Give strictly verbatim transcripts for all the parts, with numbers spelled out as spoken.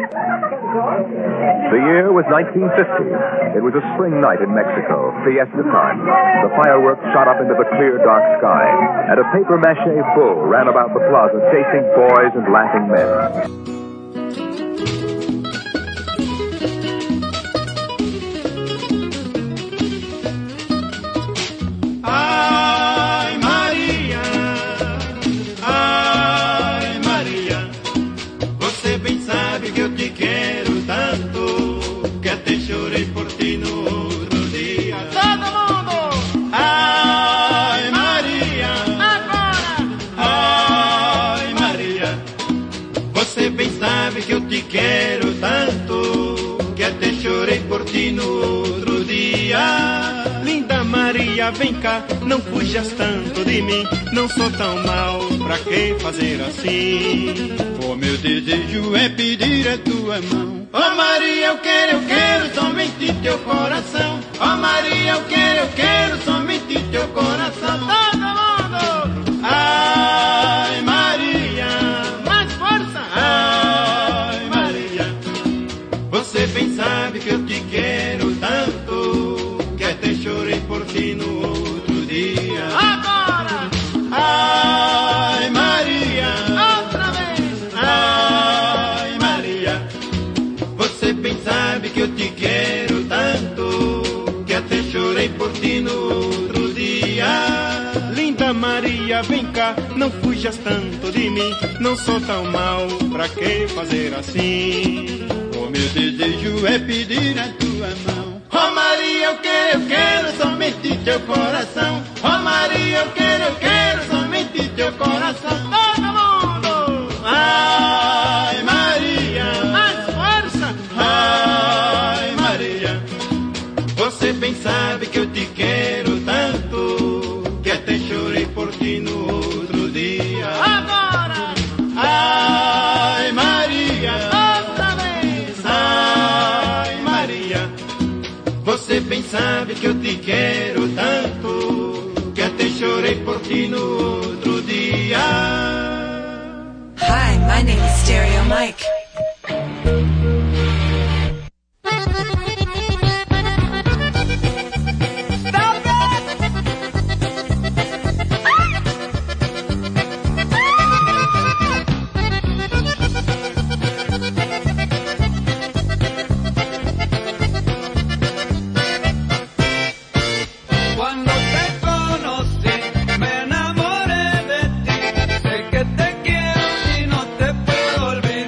The year was nineteen fifty. It was a spring night in Mexico, fiesta time. The fireworks shot up into the clear, dark sky, and a papier-mâché bull ran about the plaza chasing boys and laughing men. Quero tanto que até chorei por ti no outro dia. Linda Maria, vem cá, não fujas tanto de mim. Não sou tão mal, pra que fazer assim? O meu desejo é pedir a tua mão. Oh Maria, eu quero, eu quero somente teu coração. Oh Maria, eu quero, eu quero somente teu coração. Todo mundo! Ai Maria, mais força! Ai Maria, você bem sabe que eu te quero tanto que até chorei por ti no outro dia. Agora! Ai Maria, outra vez! Ai Maria, você bem sabe que eu te quero tanto que até chorei por ti no outro dia. Linda Maria, vem cá, não fujas tanto de mim. Não sou tão mal, pra que fazer assim? O meu desejo é pedir a tua mão. Oh Maria, eu quero, eu quero somente teu coração. Oh Maria, eu quero, eu quero somente teu coração. Todo mundo! Ai Maria, mais força! Ai Maria, você bem sabe que eu te quero tanto que até chorei por ti no outro dia. Agora! Ai Maria, outra vez! Ai Maria, você bem sabe que eu te quero tanto que até chorei por ti no outro dia. Hi, my name is Stereo Mike. Olvidar.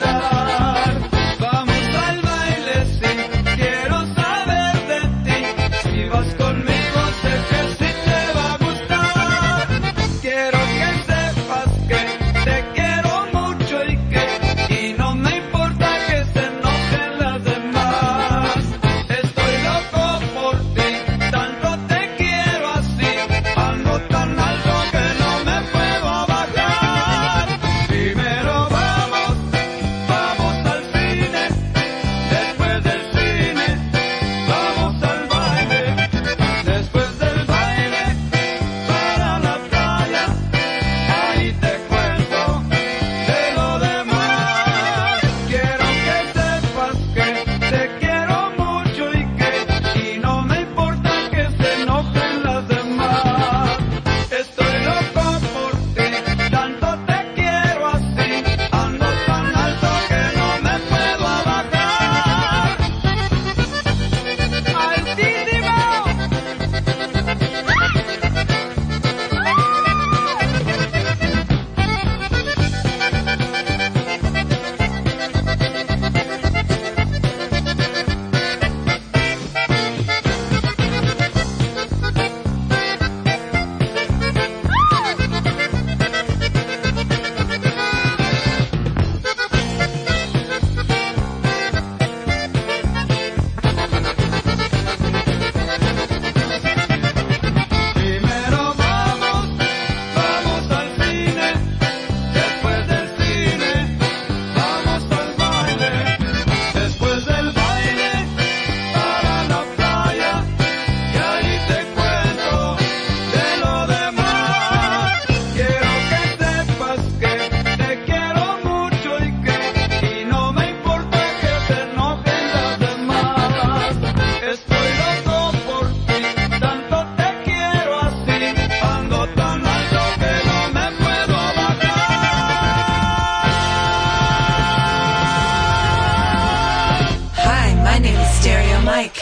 Mike.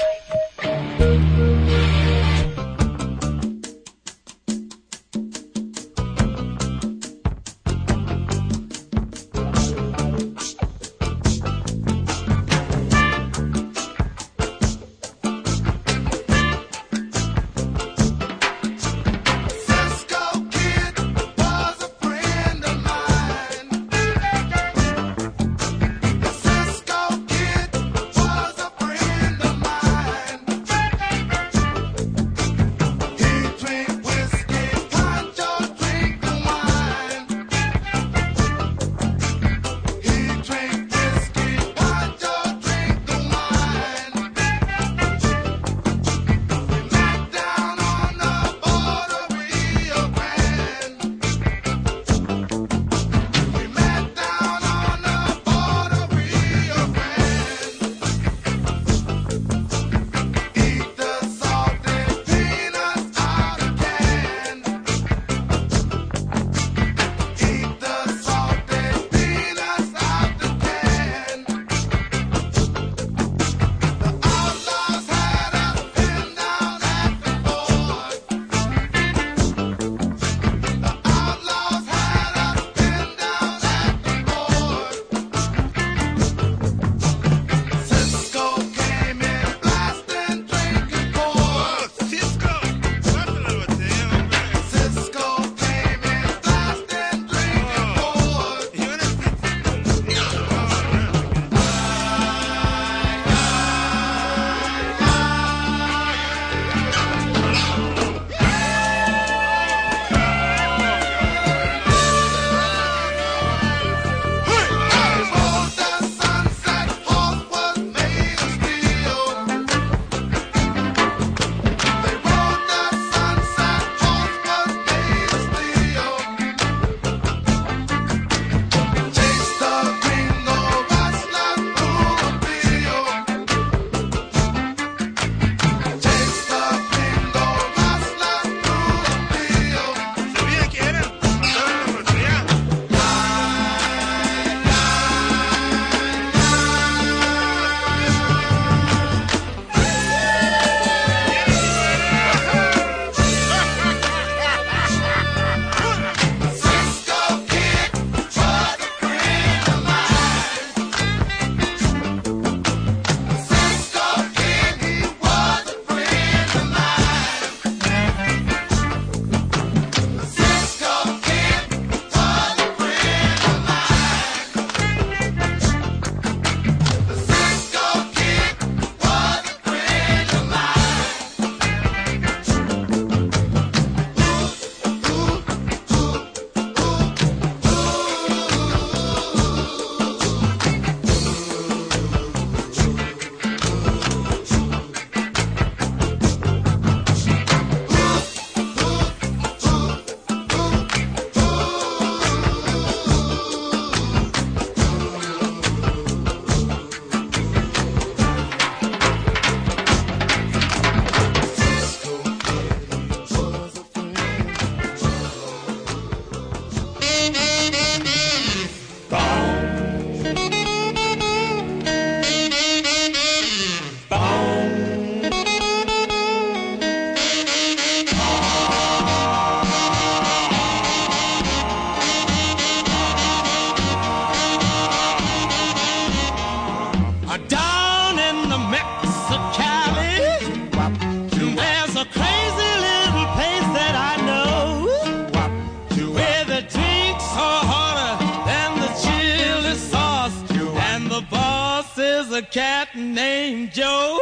a cat named Joe.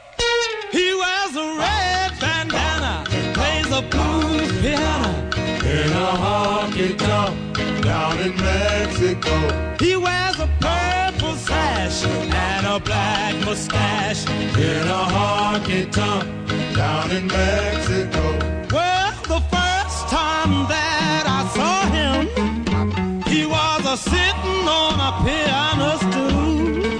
He wears a red bandana, plays a blues piano in a honky-tonk down in Mexico. He wears a purple sash and a black mustache in a honky-tonk down in Mexico. Well, the first time that I saw him, he was a sitting on a piano stool.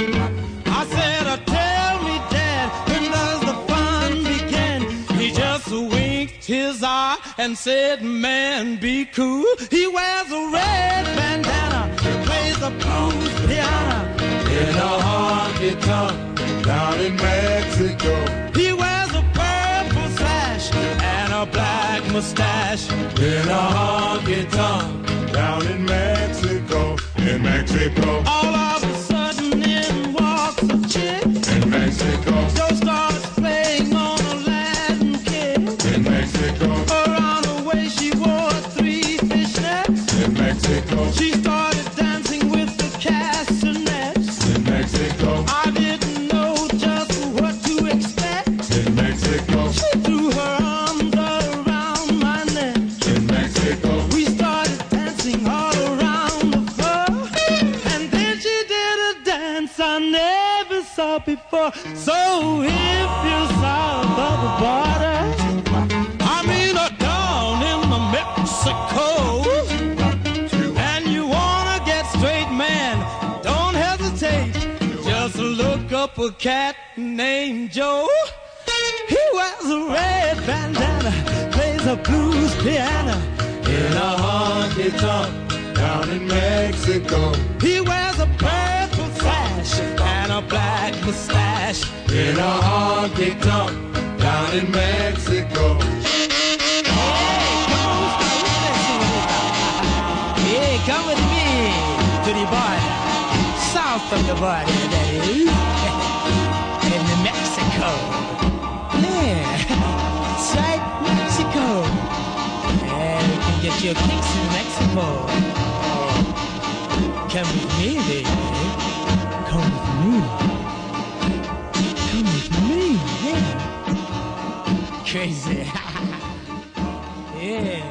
I said, uh, tell me, Dad, when does the fun begin? He just winked his eye and said, man, be cool. He wears a red bandana, plays the blues piano in a honky-tonk down in Mexico. He wears a purple sash and a black mustache In a honky-tonk down in Mexico. In Mexico. All of a sudden in walks a chick. In Mexico. Joe starts playing on a Latin kick. In Mexico. Around her waist she wore three fishnets. In Mexico. She started dancing with the castanets. In Mexico. I didn't know just what to expect. In Mexico. She threw her arms around my neck. In Mexico. We started dancing all around the floor. And then she did a dance I never saw before. So if you're south of the border, I mean uh, down in the Mexico, and you wanna get straight, man, don't hesitate. Just look up a cat named Joe. He wears a red bandana, plays a blues piano. In a honky-tonk down in Mexico. He wears a purple sash and a black mustache. In a honky-tonk down in Mexico. Hey, come with me to the border, south of the border, that is, in New Mexico. Yeah, that's right, Mexico. Yeah, you can get your kicks in Mexico. Come with me, baby. Come with me. Come with me, yeah. Crazy. Yeah.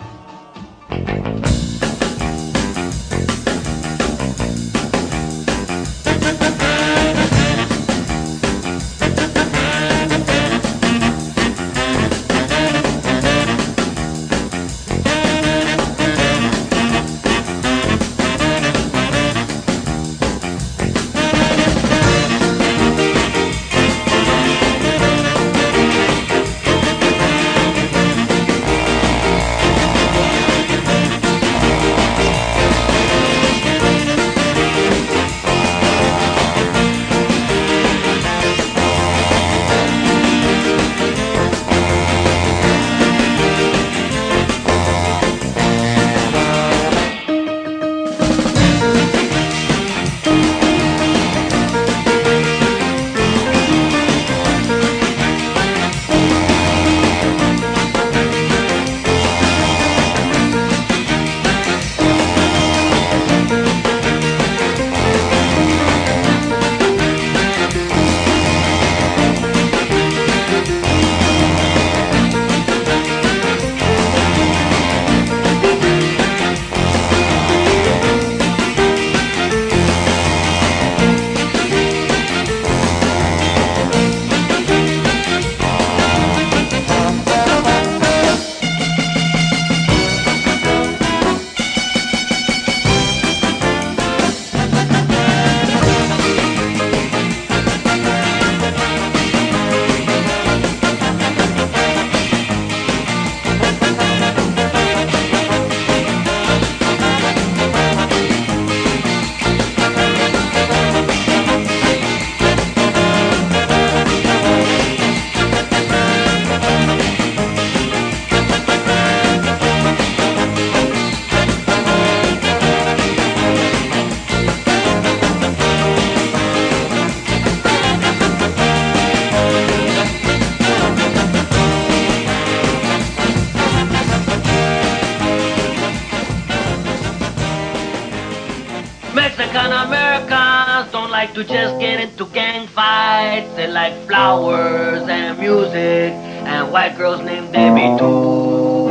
Mexican Americans don't like to just get into gang fights. They like flowers and music and white girls named Debbie too.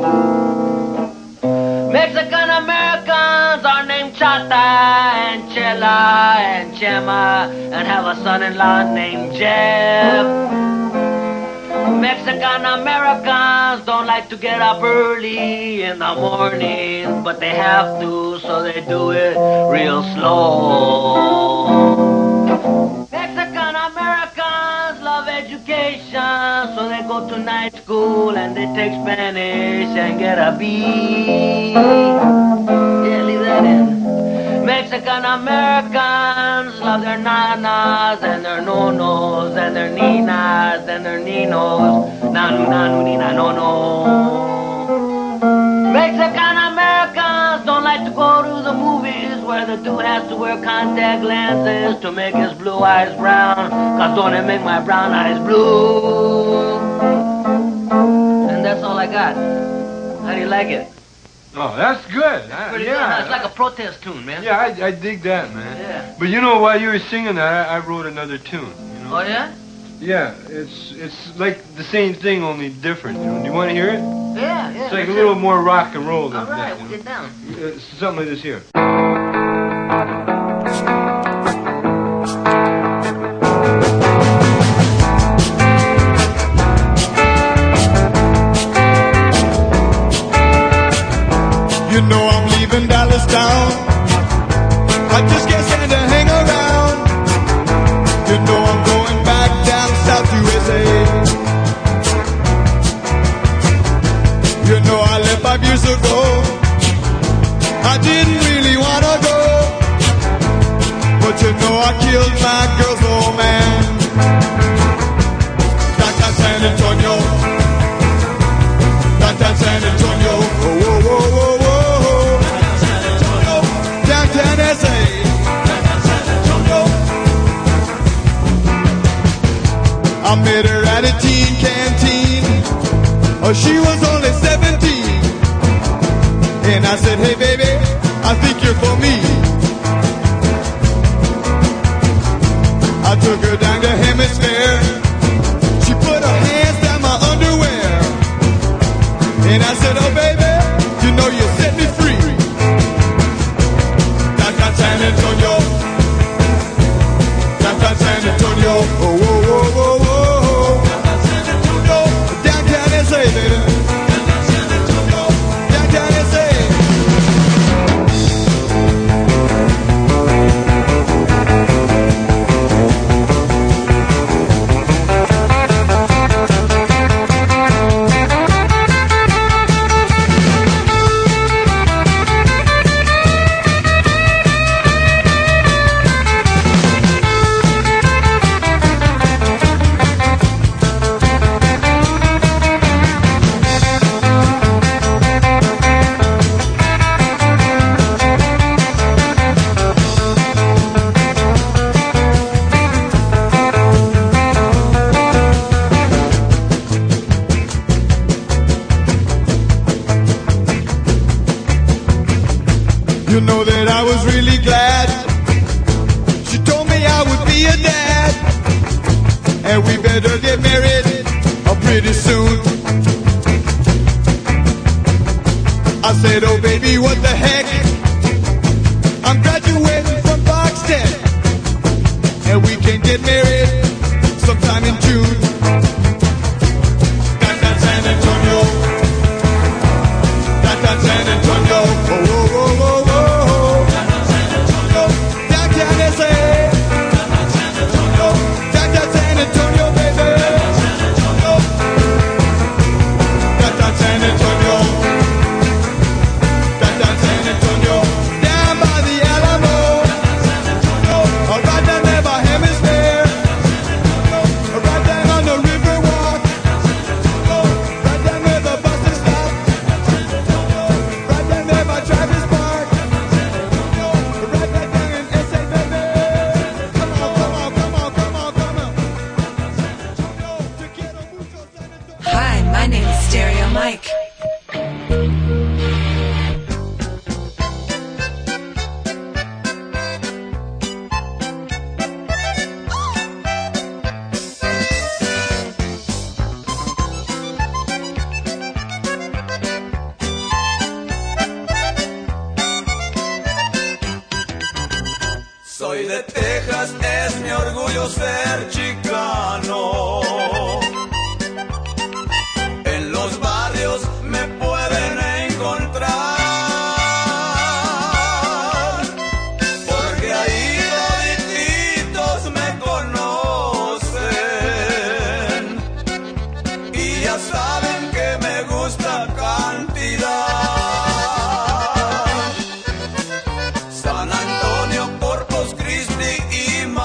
Mexican Americans are named Chata and Chela and Chema and have a son-in-law named Jeff. Mexican Americans don't like to get up early in the morning, but they have to, so they do it real slow. Mexican Americans love education, so they go to night school and they take Spanish and get a B. Yeah, leave that in. Mexican Americans love love their nanas and their nonos and their ninas and their ninos. Nanu, nanu, nina, no, no. Mexican Americans don't like to go to the movies where the dude has to wear contact lenses to make his blue eyes brown. Cause don't it make my brown eyes blue? And that's all I got. How do you like it? Oh, that's good. I, Pretty yeah, good, huh? It's like a protest tune, man. Yeah, I, I dig that, man. Yeah. But you know, while you were singing that, I, I wrote another tune. You know? Oh, yeah? Yeah, it's it's like the same thing, only different. You know? Do you want to hear it? Yeah, yeah. It's like a little it. more rock and roll than All right, that. we'll You get down. know? It's something like this here. You know I'm leaving Dallas town. I just can't stand to hang around. You know I'm going back down South U S A. You know I left five years ago. I didn't really wanna go, but you know I killed my girl's old man. Downtown San Antonio. Downtown San Antonio. Oh, whoa, whoa, whoa, whoa. Downtown S A. I met her at a teen canteen. Oh, she was only seventeen. And I said, hey baby, I think you're for me. I took her down to Hemisphere. She put her hands down my underwear. And I said, oh baby, you know you set me free. Downtown San Antonio. Downtown San Antonio. Oh, whoa, whoa, whoa, whoa. Downtown San Antonio. Downtown S A, baby. Downtown San Antonio. Downtown S A. You know that I was really glad. She told me I would be a dad, and we better get married uh, pretty soon. I said, oh baby, what the heck? I'm graduating from Fox Tech, and we can get married sometime in June. Downtown San Antonio. Downtown San Antonio. Oh, whoa, whoa, whoa, whoa. Downtown S A. Downtown San Antonio, baby. Downtown San Antonio. Downtown San Antonio. Down by the Alamo. Right down there by Hemisphere. Right down on the River Walk. Right down where the buses stop. Right down there by Travis Park. Right back down in S A, baby. Come on, come on, come on, come on, come on. Te quiero mucho, San Antonio. Hi, my name is Stereo Mike. Soy de Texas, es mi orgullo ser chicano. En los barrios me pueden encontrar, porque ahí todititos me conocen y ya saben que me gusta cantidad. San Antonio, Corpus Christi y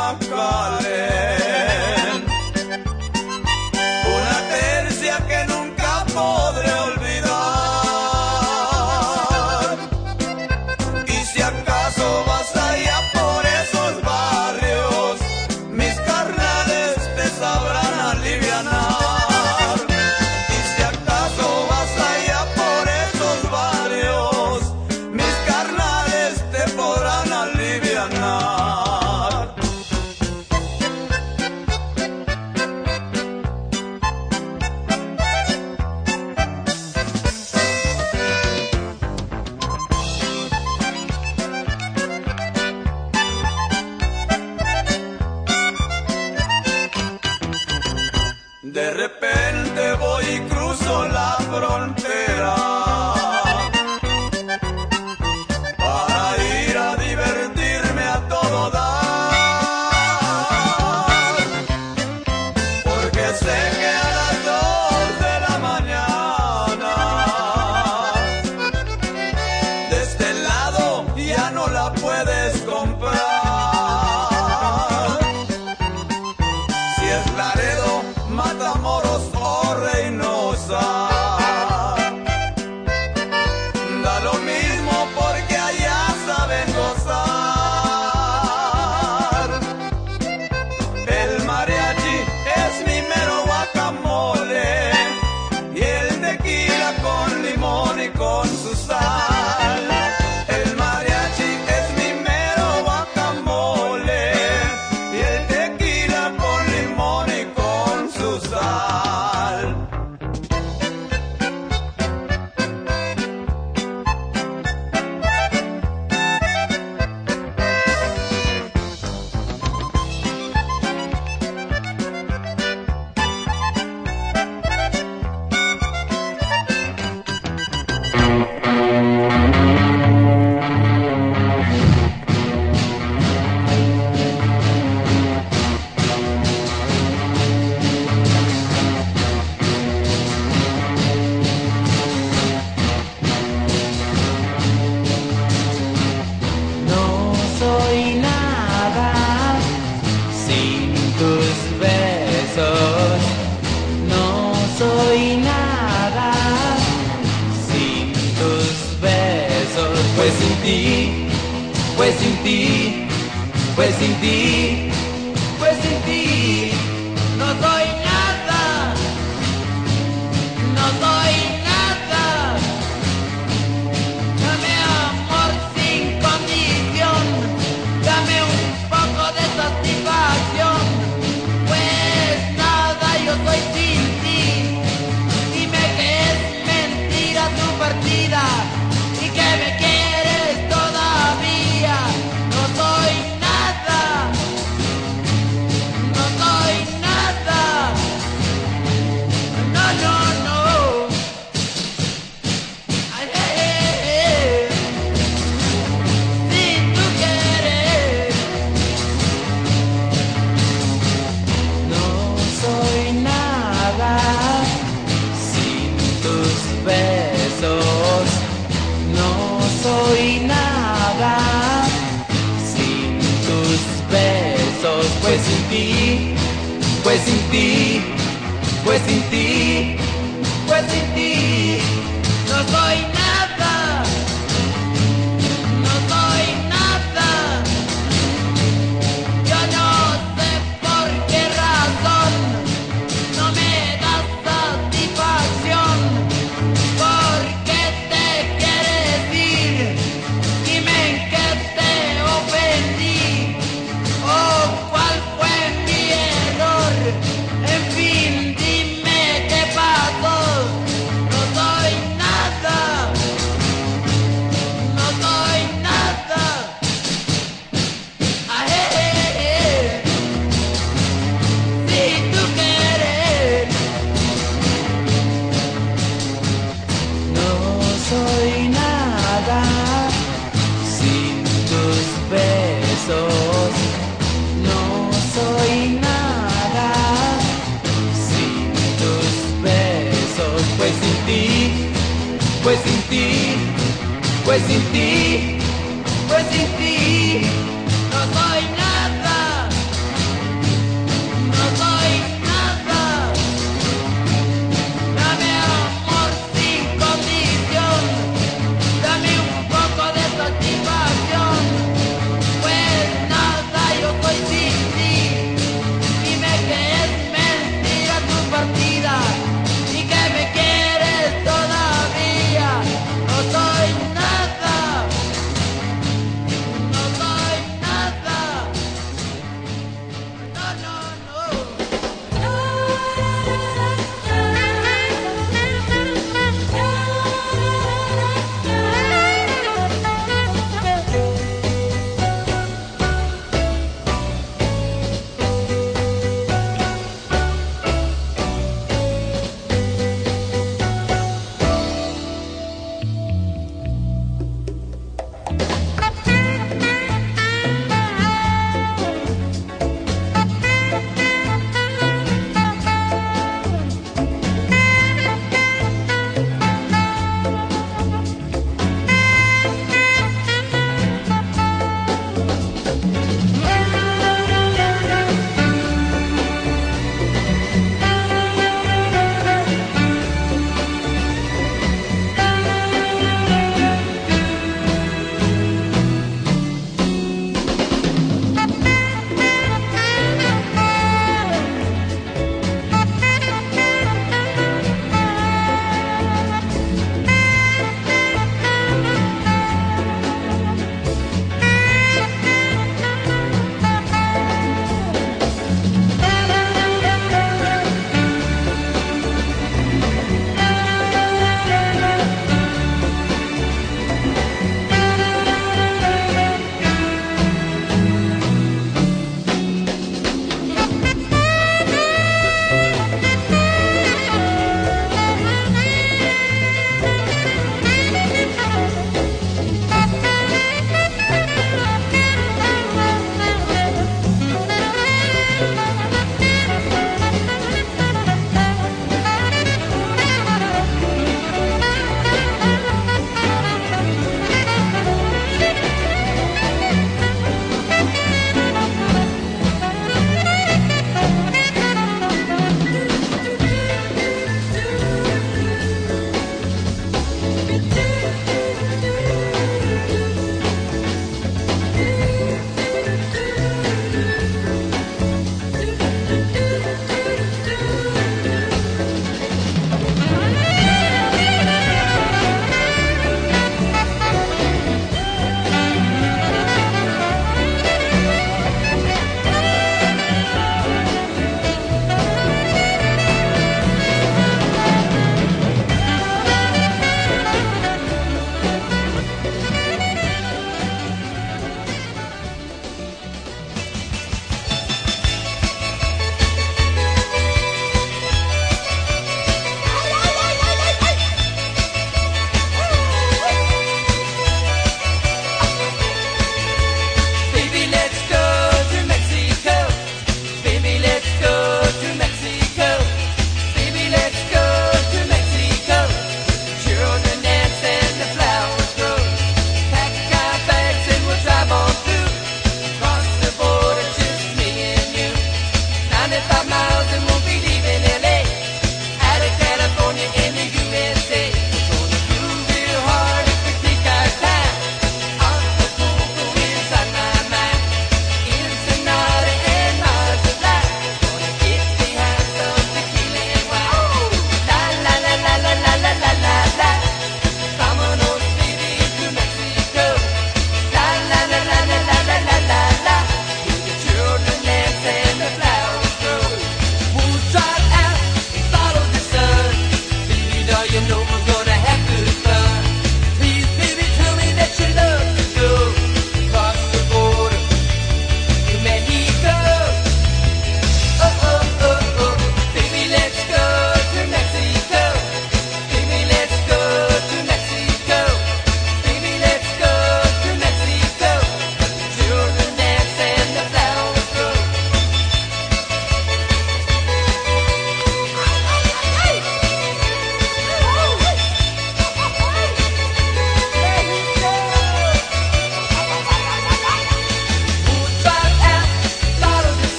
sin tus besos no soy nada, sin tus besos, pues sin ti, pues sin ti, pues sin ti, pues sin ti, no soy nada, no soy nada. Dame amor sin condición, dame un poco de satisfacción, pues nada, yo soy sin ti. Dime que es mentira tu partida y que me quieres todavía. No soy nada, no soy nada, no, no, no. Ay, eh, eh, eh. Si tú quieres, no soy nada, sin tus besos, no soy nada, sin tus besos, pues sin ti, pues sin ti, pues sin ti, pues sin ti, no soy nada, no soy nada. Yo no sé por qué razón no me das satisfacción, por qué te quieres ir, dime en qué te ofendí, o cuál fue mi error, en fin, dime qué pasó. No soy nada, no soy nada. Ah, eh, eh, eh. Si tú quieres, no soy nada, sin tus besos, no soy nada, sin tus besos, pues sin ti, pues sin ti, pues sin ti, pues sin ti, no soy nada, no soy nada. Dame amor sin condición, dame un poco de satisfacción, pues nada, yo soy sin ti. Dime que es mentira tu partida y que me quieres todavía. No soy nada,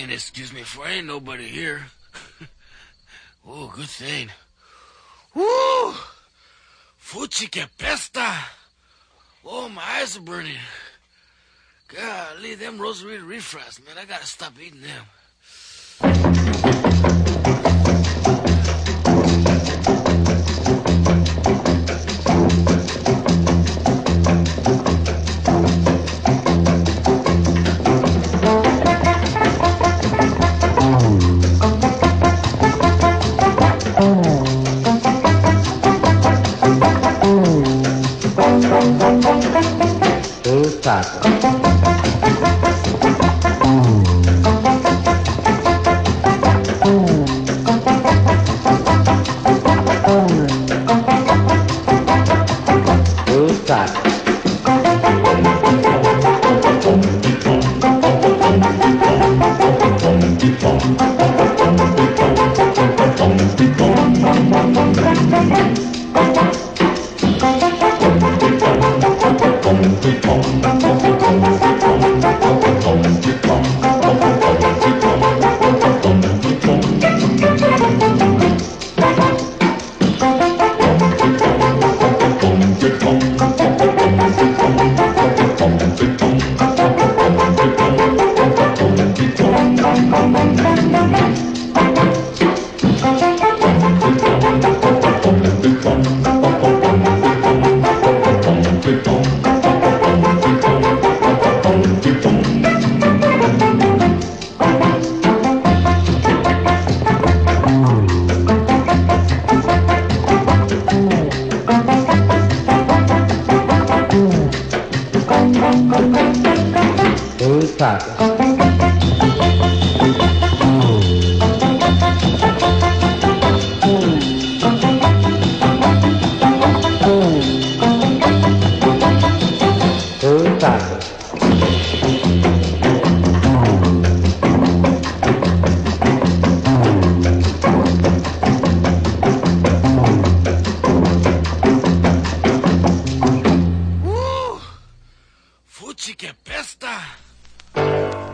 man, excuse me, for ain't nobody here. Oh, good thing. Woo! Fuchi que pesta! Oh, my eyes are burning. Golly, them Rosarita refries, man, I gotta stop eating them. Fuchi que pesta!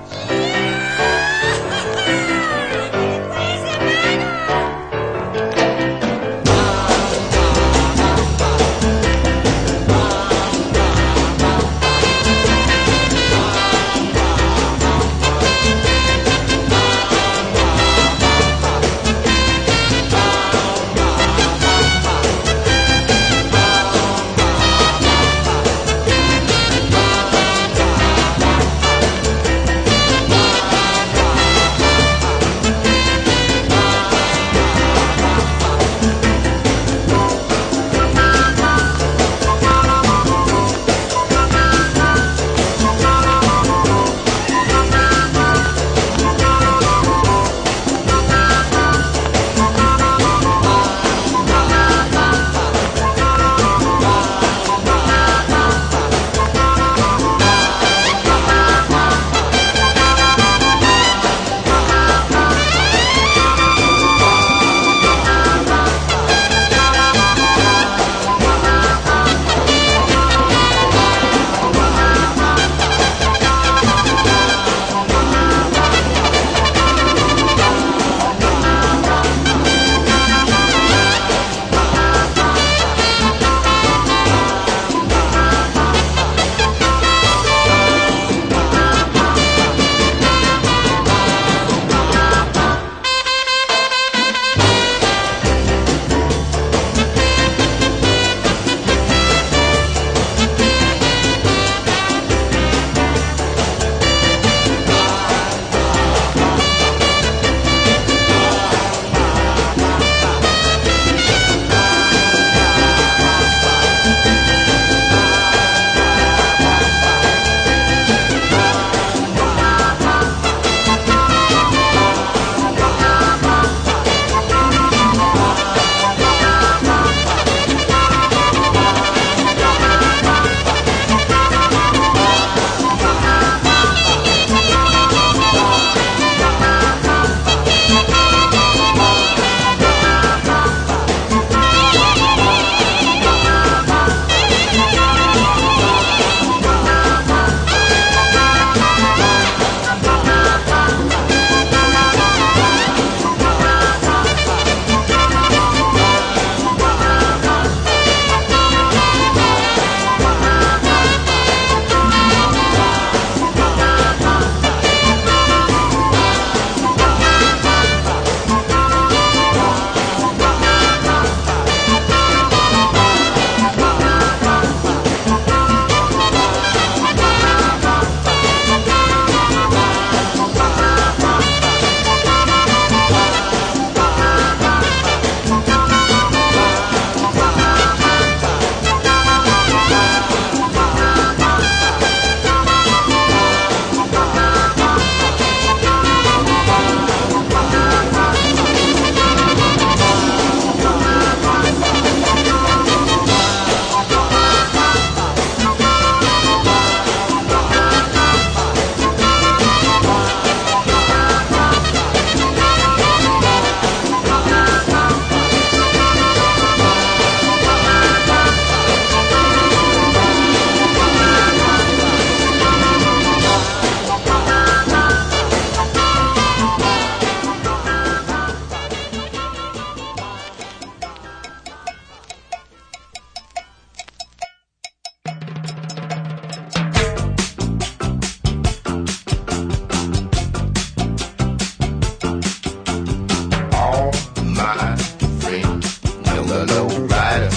the low rider.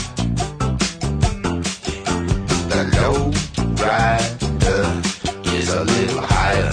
The low rider is a little higher.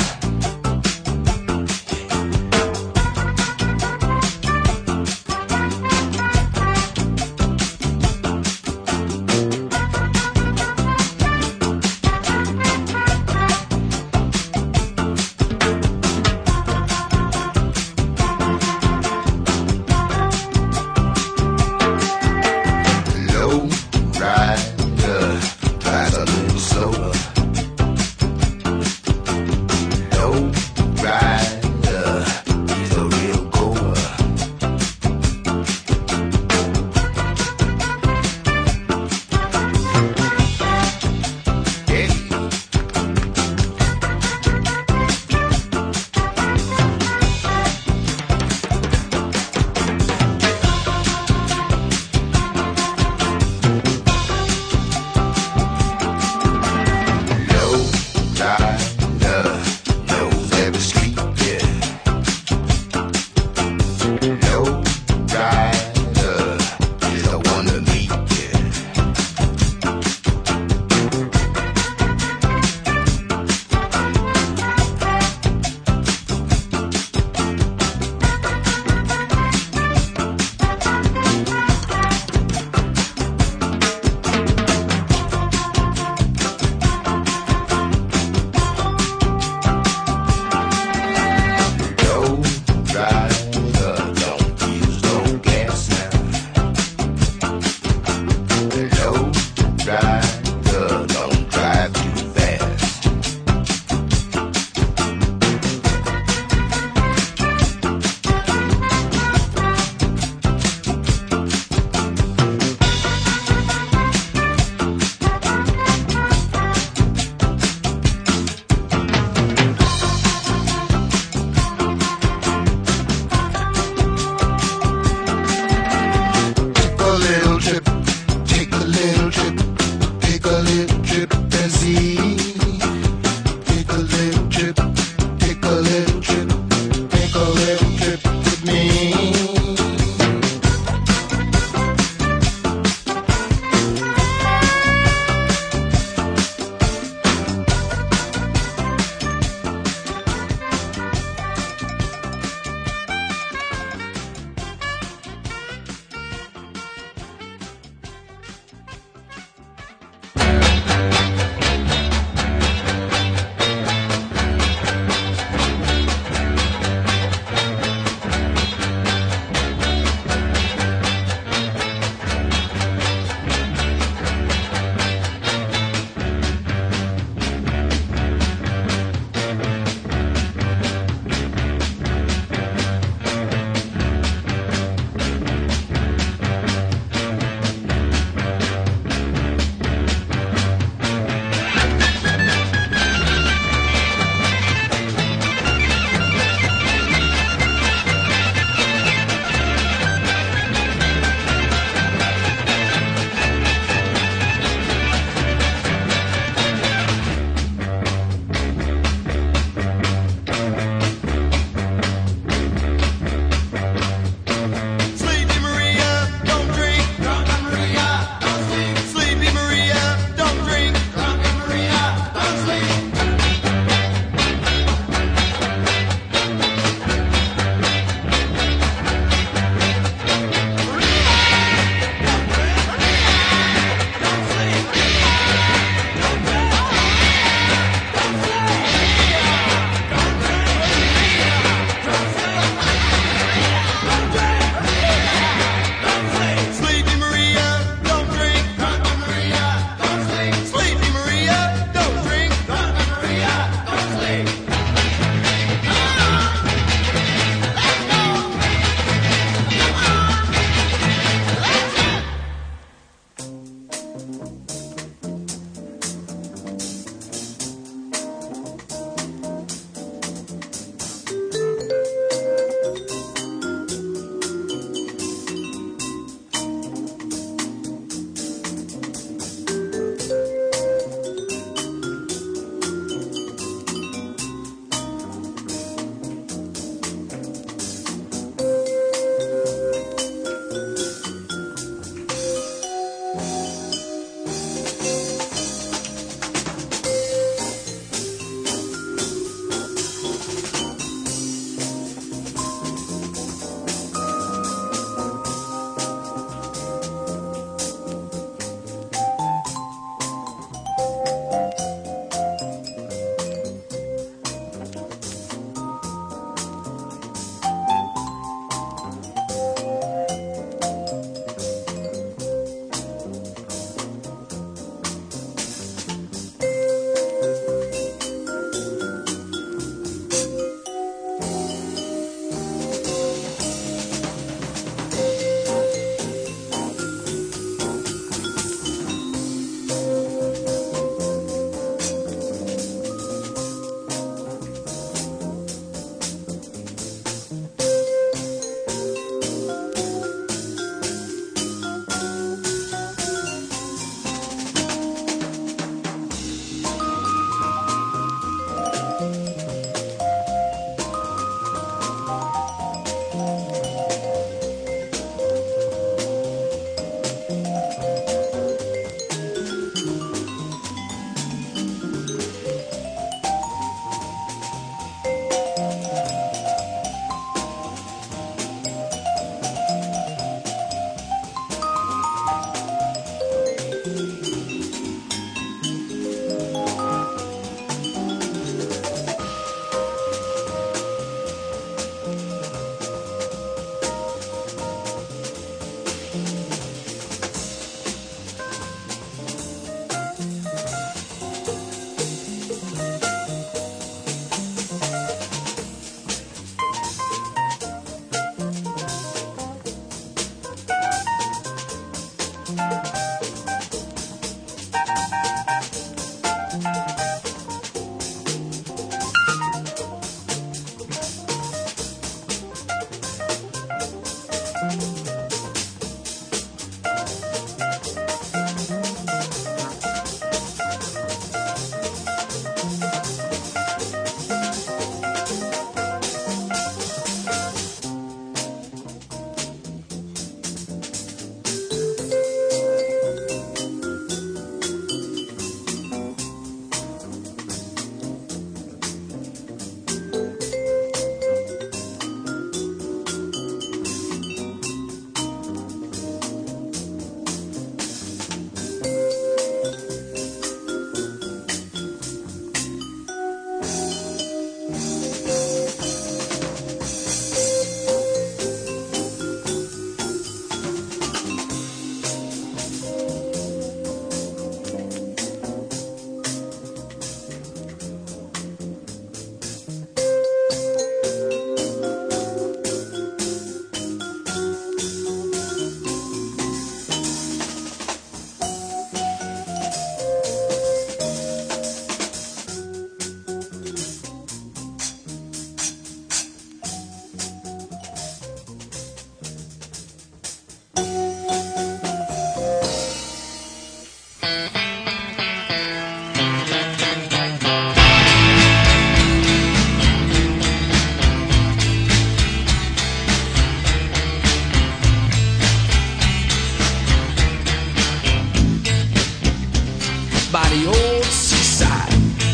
By the old seaside,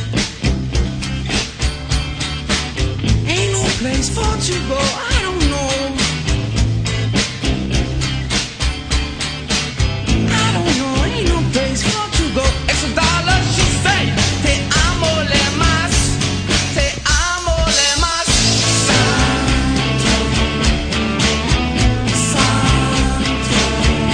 ain't no place for to go. I don't know. I don't know. Ain't no place for to go. Extra dollars, she say. Te amo le más. Te amo le más. Santo, Santo,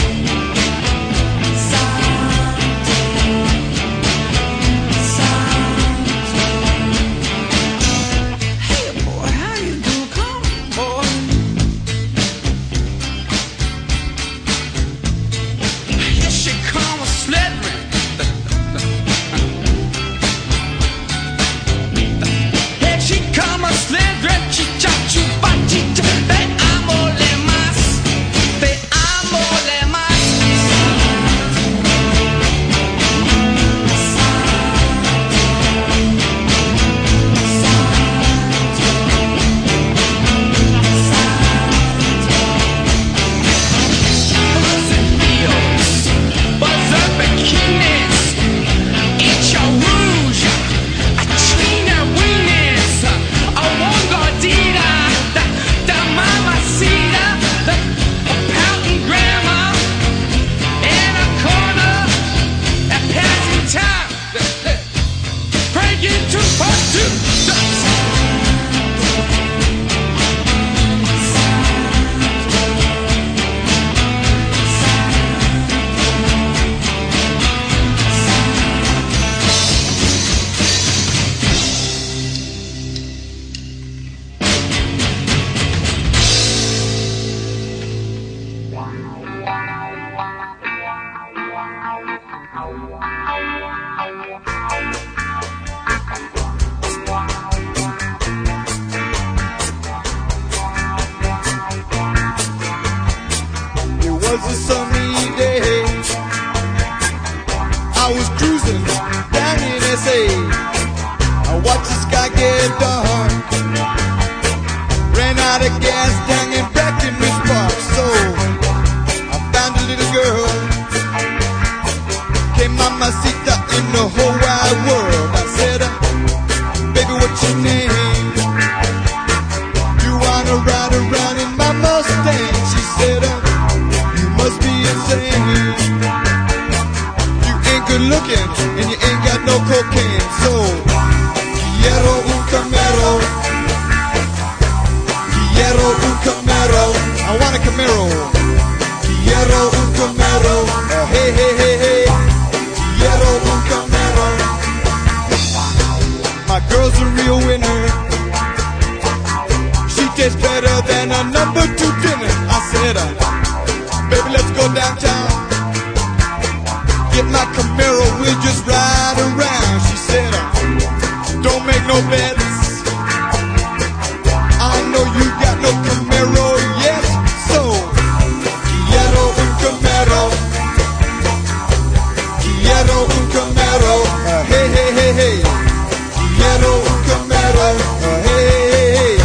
was a sunny day. I was cruising down in S A. I watched the sky get dark. Ran out of gas down in Breckenridge Park. So I found a little girl. Que mamacita in the whole wide world. I said, baby, what's your name? You wanna ride around in my Mustang? She said, must be insane. You ain't good looking and you ain't got no cocaine. So quiero un Camaro. Quiero un Camaro. I want a Camaro. Quiero un Camaro. Oh, hey, hey, hey, hey. Quiero un Camaro. My girl's a real winner. She tastes better than a number two dinner. I said, uh, baby, let's go downtown. get my Camaro, we'll just ride around. She said, uh, don't make no bets. I know you got no Camaro yet, so quiero un Camaro, quiero un Camaro, uh, hey, hey, hey, hey, quiero un Camaro, uh, hey, hey, hey, hey.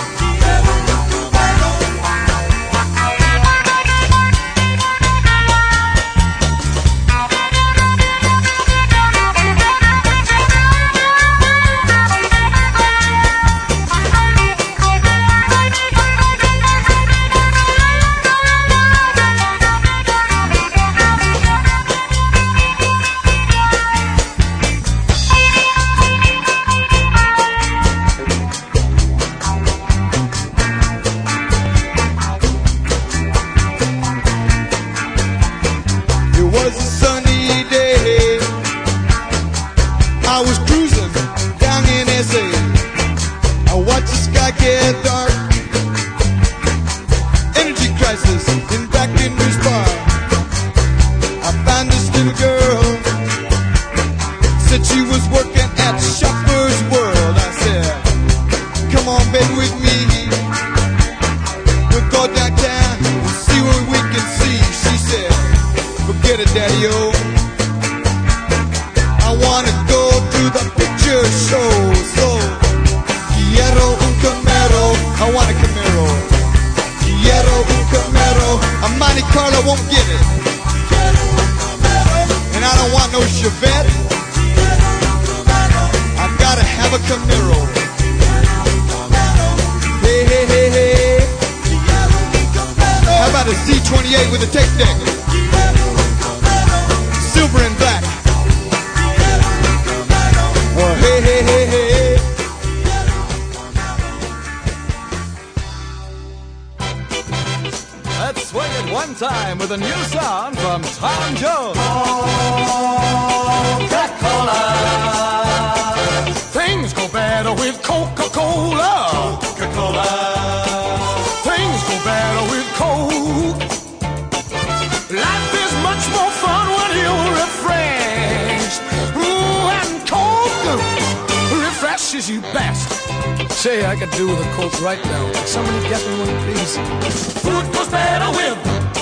You best. Say, I could do with a Coke right now. Somebody get me one, please. Food goes better with,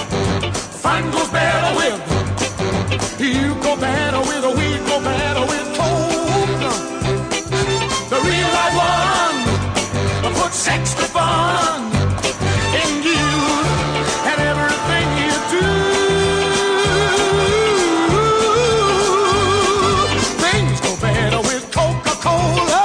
fun goes better with. You go better with, a weed go better with Coke. The real life one, put sex to fun in you and everything you do. Things go better with Coca-Cola.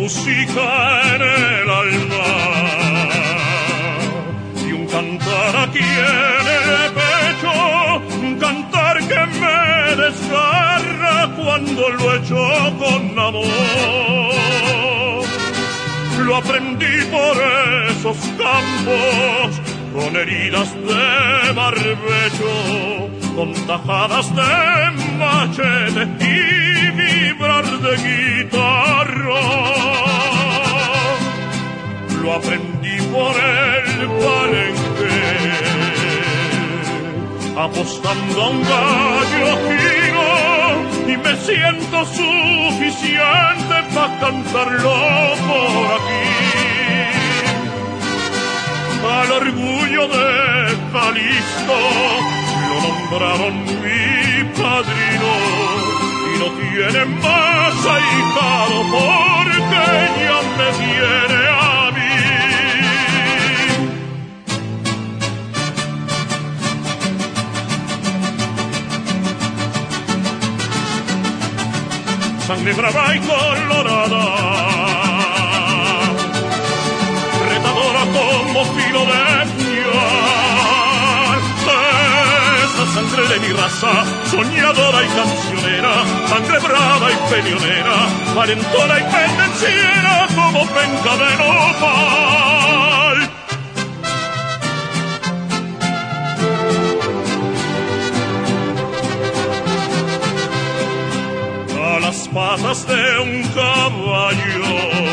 música en el alma y un cantar aquí en el pecho, un cantar que me desgarra cuando lo echo con amor. Lo aprendí por esos campos con heridas de barbecho, con tajadas de machete y vibrar de guitarra. Lo aprendí por el palenque, apostando a un gallo giro, y me siento suficiente para cantarlo por aquí. Al orgullo de Jalisco lo nombraron mi padrino y no tiene más ahijado porque ya me tiene a mí. Sangre brava y colorada, retadora como filo de puñal, esa sangre de mi raza, soñadora y cancionera, sangre brava y peleonera, valentona y pendenciera como penca de nopal. A las patas de un caballo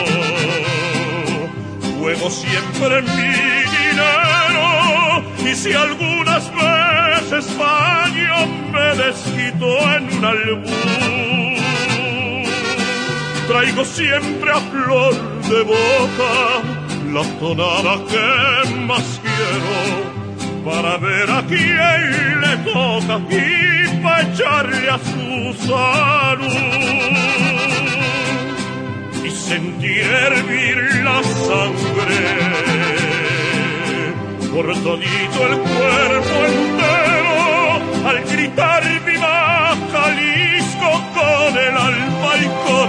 juego siempre mi dinero, y si algunas veces fallo me desquito en un albur. Traigo siempre a flor de boca la tonada que más quiero, para ver a quién le toca y pa' echarle a su salud y sentir hervir la sangre por todito el cuerpo entero, al gritar viva Jalisco con el alma y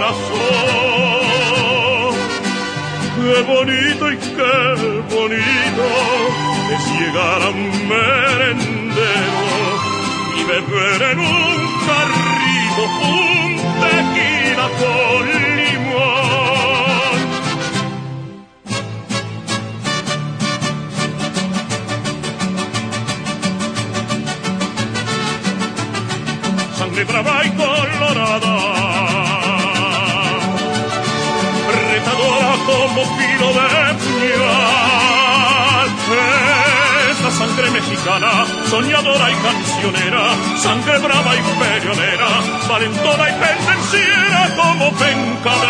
corazón. Qué bonito y qué bonito es llegar a un merendero y beber en un carrito un tequila con limón. Sangre brava y colorada, retadora como filo de puñal, esa sangre mexicana, soñadora y cancionera, sangre brava y peleonera, valentona y pendenciera como penca de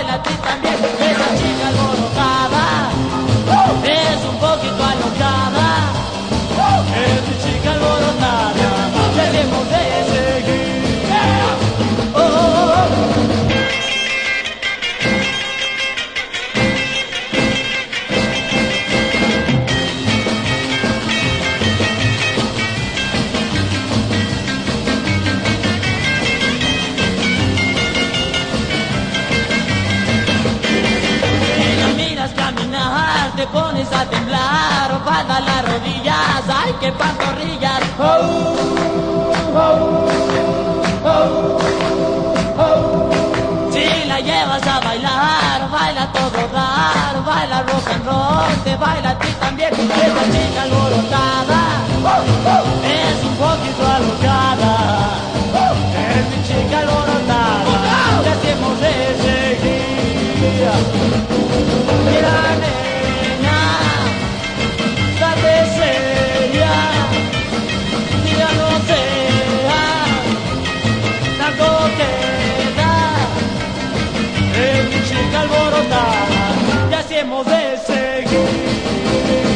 baila tú también. Esa chica alborotada es un poquito alocada. Es mi chica alborotada, debemos de seguir. Oh, oh, oh. Te pones a temblar, falda las rodillas, ay que pantorrillas. Oh, oh, oh, oh. Si la llevas a bailar, baila todo dar, baila rock and roll, te baila a ti también. Esa chica alborotada es un poquito alocada, es mi chica alborotada, ya hacemos de seguir. Mira, alborotada, ya hacemos de seguir.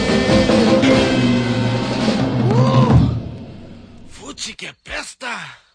¡Uh! ¡Fuchi que pesta!